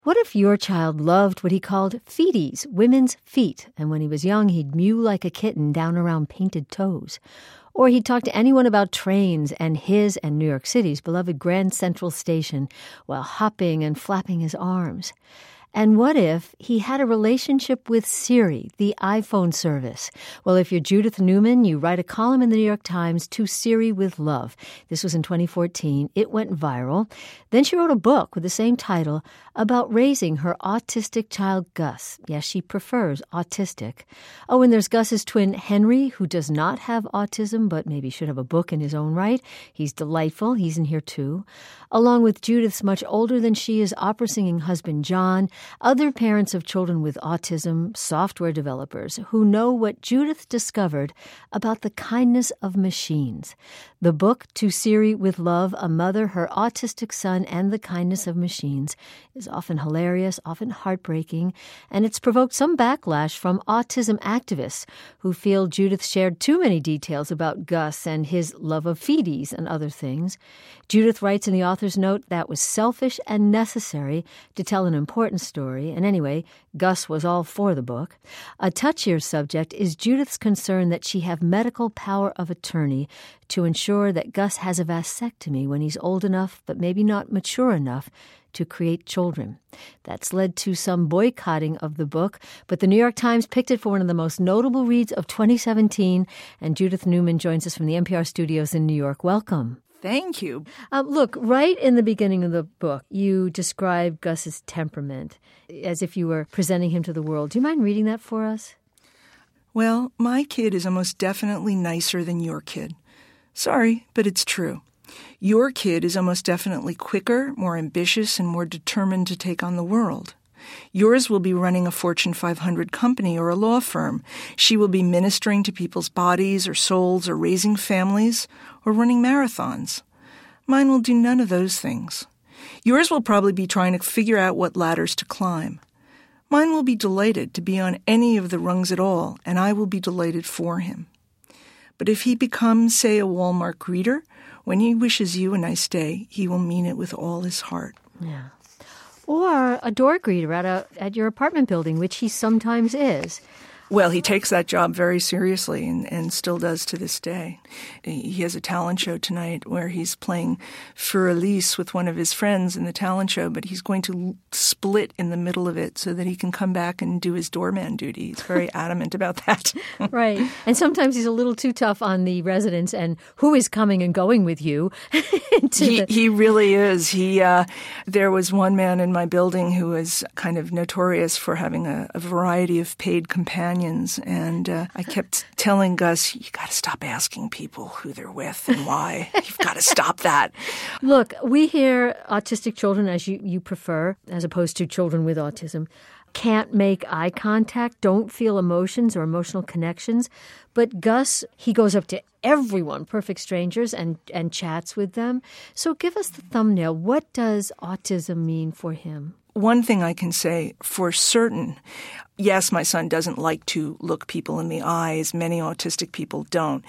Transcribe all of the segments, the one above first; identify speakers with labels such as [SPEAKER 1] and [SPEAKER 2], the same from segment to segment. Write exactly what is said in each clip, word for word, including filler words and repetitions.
[SPEAKER 1] What if your child loved what he called feeties, women's feet, and when he was young, he'd mew like a kitten down around painted toes? Or he'd talk to anyone about trains and his and New York City's beloved Grand Central Station while hopping and flapping his arms? And what if he had a relationship with Siri, the iPhone service? Well, if you're Judith Newman, you write a column in the New York Times, To Siri with Love. This was in twenty fourteen. It went viral. Then she wrote a book with the same title about raising her autistic child, Gus. Yes, she prefers autistic. Oh, and there's Gus's twin, Henry, who does not have autism, but maybe should have a book in his own right. He's delightful. He's in here, too. Along with Judith's much older than she is opera singing husband, John, other parents of children with autism, software developers, who know what Judith discovered about the kindness of machines. The book, To Siri with Love, A Mother, Her Autistic Son, and the Kindness of Machines, is often hilarious, often heartbreaking, and it's provoked some backlash from autism activists who feel Judith shared too many details about Gus and his love of feeties and other things. Judith writes in the author's note that was selfish and necessary to tell an important story, and anyway, Gus was all for the book. A touchier subject is Judith's concern that she have medical power of attorney to ensure that Gus has a vasectomy when he's old enough, but maybe not mature enough, to create children. That's led to some boycotting of the book, but the New York Times picked it for one of the most notable reads of twenty seventeen, and Judith Newman joins us from the N P R studios in New York. Welcome.
[SPEAKER 2] Thank you.
[SPEAKER 1] Um, look, right in the beginning of the book, you describe Gus's temperament as if you were presenting him to the world. Do you mind reading that for us?
[SPEAKER 2] Well, my kid is almost definitely nicer than your kid. Sorry, but it's true. Your kid is almost definitely quicker, more ambitious, and more determined to take on the world. Yours will be running a Fortune five hundred company or a law firm. She will be ministering to people's bodies or souls or raising families or running marathons. Mine will do none of those things. Yours will probably be trying to figure out what ladders to climb. Mine will be delighted to be on any of the rungs at all, and I will be delighted for him. But if he becomes, say, a Walmart greeter, when he wishes you a nice day, he will mean it with all his heart.
[SPEAKER 1] Yeah. Or a door greeter at a at your apartment building, which he sometimes is.
[SPEAKER 2] Well, he takes that job very seriously and, and still does to this day. He has a talent show tonight where he's playing Fur-Elise with one of his friends in the talent show, but he's going to split in the middle of it so that he can come back and do his doorman duty. He's very adamant about that.
[SPEAKER 1] Right. And sometimes he's a little too tough on the residents and who is coming and going with you.
[SPEAKER 2] he,
[SPEAKER 1] the-
[SPEAKER 2] he really is. He uh, There was one man in my building who was kind of notorious for having a, a variety of paid companions. And uh, I kept telling Gus, you got to stop asking people who they're with and why. You've got to stop that.
[SPEAKER 1] Look, we hear autistic children, as you, you prefer, as opposed to children with autism, can't make eye contact, don't feel emotions or emotional connections. But Gus, he goes up to everyone, perfect strangers, and, and chats with them. So give us the thumbnail. What does autism mean for him?
[SPEAKER 2] One thing I can say for certain, yes, my son doesn't like to look people in the eyes. Many autistic people don't.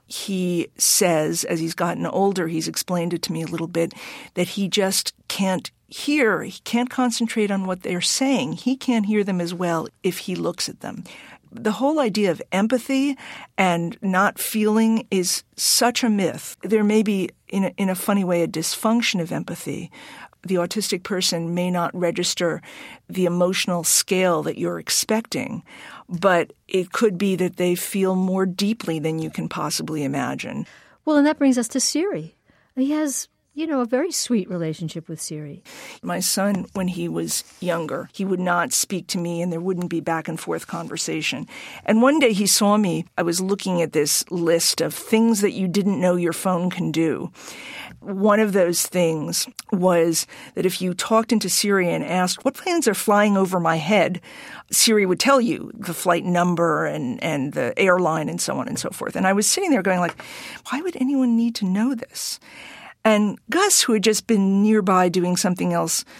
[SPEAKER 2] He says, as he's gotten older, he's explained it to me a little bit, that he just can't hear. He can't concentrate on what they're saying. He can't hear them as well if he looks at them. The whole idea of empathy and not feeling is such a myth. There may be, in a, in a funny way, a dysfunction of empathy. The autistic person may not register the emotional scale that you're expecting, but it could be that they feel more deeply than you can possibly imagine.
[SPEAKER 1] Well, and that brings us to Siri. He has, you know, a very sweet relationship with Siri.
[SPEAKER 2] My son, when he was younger, he would not speak to me and there wouldn't be back and forth conversation. And one day he saw me. I was looking at this list of things that you didn't know your phone can do. One of those things was that if you talked into Siri and asked, what planes are flying over my head, Siri would tell you the flight number and, and the airline and so on and so forth. And I was sitting there going like, why would anyone need to know this? And Gus, who had just been nearby doing something else,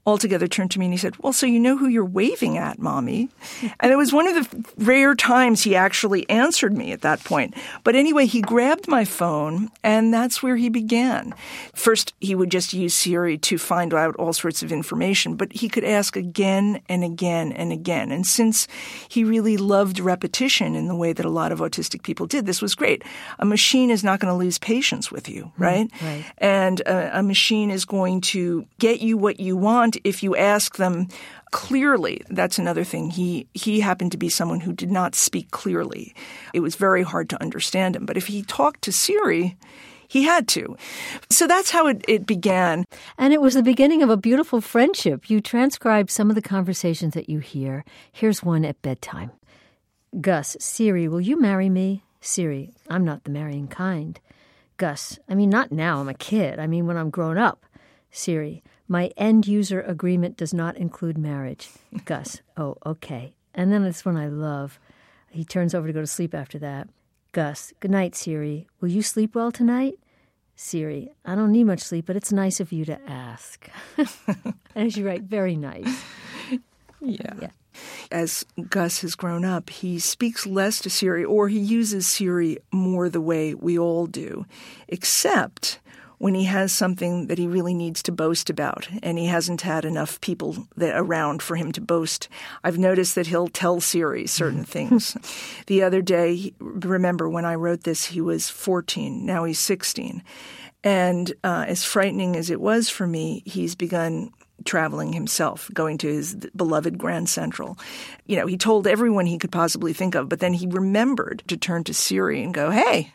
[SPEAKER 2] altogether turned to me and he said, well, so you know who you're waving at, Mommy? And it was one of the rare times he actually answered me at that point. But anyway, he grabbed my phone, and that's where he began. First, he would just use Siri to find out all sorts of information, but he could ask again and again and again. And since he really loved repetition in the way that a lot of autistic people did, this was great. A machine is not going to lose patience with you, right?
[SPEAKER 1] Mm, right.
[SPEAKER 2] And a, a machine is going to get you what you want if you ask them clearly. That's another thing. He he happened to be someone who did not speak clearly. It was very hard to understand him. But if he talked to Siri, he had to. So that's how it, it began.
[SPEAKER 1] And it was the beginning of a beautiful friendship. You transcribed some of the conversations that you hear. Here's one at bedtime. Gus, Siri, will you marry me? Siri, I'm not the marrying kind. Gus, I mean, not now. I'm a kid. I mean, when I'm grown up. Siri, my end-user agreement does not include marriage. Gus, oh, okay. And then it's one I love. He turns over to go to sleep after that. Gus, good night, Siri. Will you sleep well tonight? Siri, I don't need much sleep, but it's nice of you to ask. And as you write, very nice.
[SPEAKER 2] Yeah.
[SPEAKER 1] yeah.
[SPEAKER 2] As Gus has grown up, he speaks less to Siri, or he uses Siri more the way we all do, except when he has something that he really needs to boast about, and he hasn't had enough people that around for him to boast. I've noticed that he'll tell Siri certain things. The other day, remember when I wrote this, he was fourteen. Now he's sixteen. And uh, as frightening as it was for me, he's begun traveling himself, going to his beloved Grand Central. You know, he told everyone he could possibly think of, but then he remembered to turn to Siri and go, hey,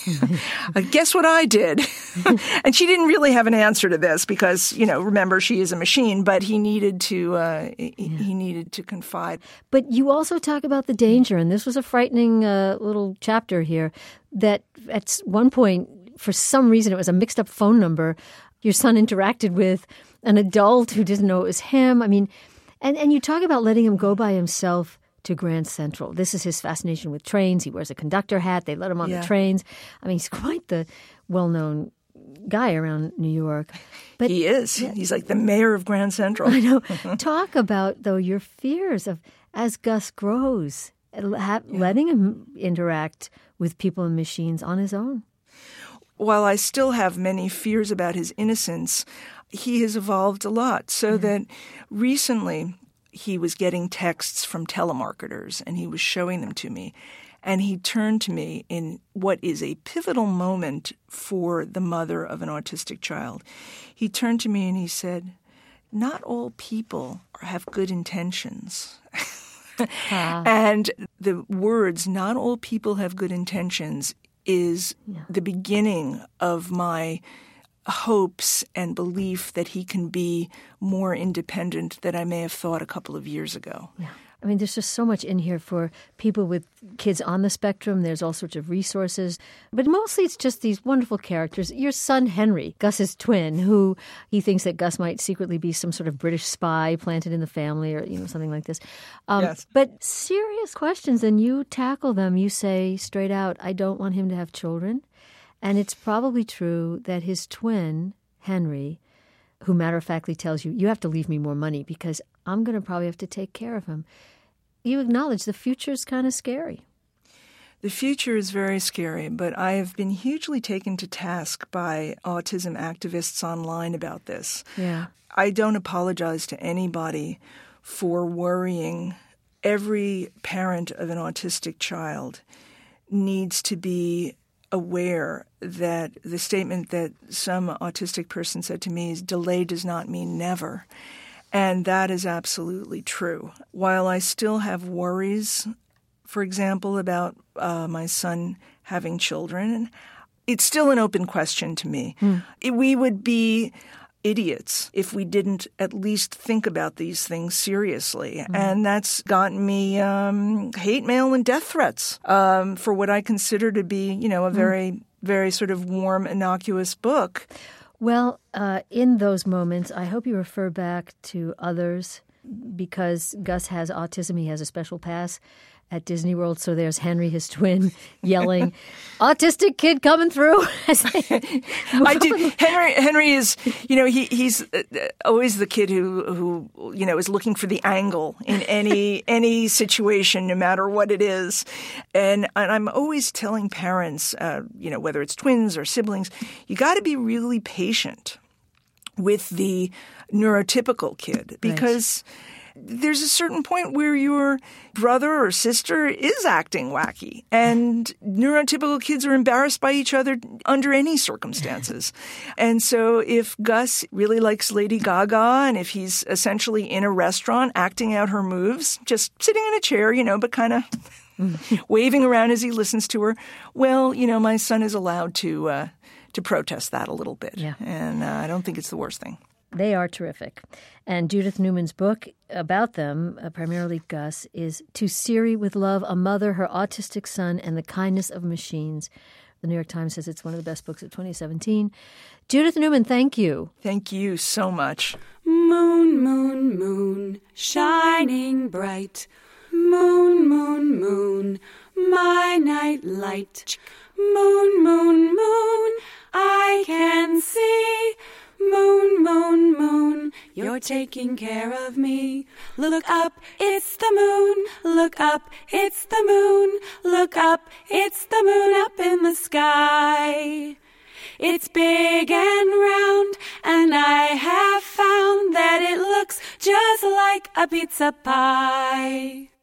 [SPEAKER 2] guess what I did? And she didn't really have an answer to this because, you know, remember, she is a machine, but he needed to uh, yeah. he needed to confide.
[SPEAKER 1] But you also talk about the danger, and this was a frightening uh, little chapter here, that at one point, for some reason, it was a mixed-up phone number your son interacted with an adult who didn't know it was him. I mean, and, and you talk about letting him go by himself to Grand Central. This is his fascination with trains. He wears a conductor hat. They let him on
[SPEAKER 2] yeah.
[SPEAKER 1] the trains. I mean, he's quite the well-known guy around New York.
[SPEAKER 2] But he is. Yeah. He's like the mayor of Grand Central.
[SPEAKER 1] I know. Talk about, though, your fears of, as Gus grows, ha- yeah. letting him interact with people and machines on his own.
[SPEAKER 2] While I still have many fears about his innocence, he has evolved a lot. So mm-hmm. that recently he was getting texts from telemarketers and he was showing them to me. And he turned to me in what is a pivotal moment for the mother of an autistic child. He turned to me and he said, not all people have good intentions. ah. And the words, not all people have good intentions, is yeah. the beginning of my hopes and belief that he can be more independent than I may have thought a couple of years ago.
[SPEAKER 1] Yeah. I mean, there's just so much in here for people with kids on the spectrum. There's all sorts of resources. But mostly it's just these wonderful characters. Your son, Henry, Gus's twin, who he thinks that Gus might secretly be some sort of British spy planted in the family or, you know, something like this. Um,
[SPEAKER 2] yes.
[SPEAKER 1] But serious questions, and you tackle them. You say straight out, I don't want him to have children. And it's probably true that his twin, Henry, who matter-of-factly tells you, you have to leave me more money because I'm going to probably have to take care of him. You acknowledge the future is kind of scary.
[SPEAKER 2] The future is very scary, but I have been hugely taken to task by autism activists online about this.
[SPEAKER 1] Yeah.
[SPEAKER 2] I don't apologize to anybody for worrying. Every parent of an autistic child needs to be aware that the statement that some autistic person said to me is delay does not mean never. And that is absolutely true. While I still have worries, for example, about uh, my son having children, it's still an open question to me. Hmm. It, we would be idiots if we didn't at least think about these things seriously. Mm. And that's gotten me um, hate mail and death threats um, for what I consider to be, you know, a very, mm. very sort of warm, innocuous book.
[SPEAKER 1] Well, uh, in those moments, I hope you refer back to others because Gus has autism, he has a special pass at Disney World. So there's Henry, his twin, yelling, "Autistic kid coming through."
[SPEAKER 2] I do. Henry, Henry is, you know, he he's always the kid who, who you know, is looking for the angle in any any situation, no matter what it is. And, and I'm always telling parents, uh, you know, whether it's twins or siblings, you got to be really patient with the neurotypical kid because right. there's a certain point where your brother or sister is acting wacky, and neurotypical kids are embarrassed by each other under any circumstances. And so if Gus really likes Lady Gaga, and if he's essentially in a restaurant acting out her moves, just sitting in a chair, you know, but kind of waving around as he listens to her, well, you know, my son is allowed to uh, to protest that a little bit.
[SPEAKER 1] Yeah.
[SPEAKER 2] And uh, I don't think it's the worst thing.
[SPEAKER 1] They are terrific. And Judith Newman's book about them, uh, primarily Gus, is To Siri with Love, A Mother, Her Autistic Son, and the Kindness of Machines. The New York Times says it's one of the best books of twenty seventeen. Judith Newman, thank you.
[SPEAKER 2] Thank you so much.
[SPEAKER 3] Moon, moon, moon, shining bright. Moon, moon, moon, my night light. Moon, moon, moon, I can see. Moon, moon, moon, you're taking care of me. Look up, it's the moon. Look up, it's the moon. Look up, it's the moon up in the sky. It's big and round, and I have found that it looks just like a pizza pie.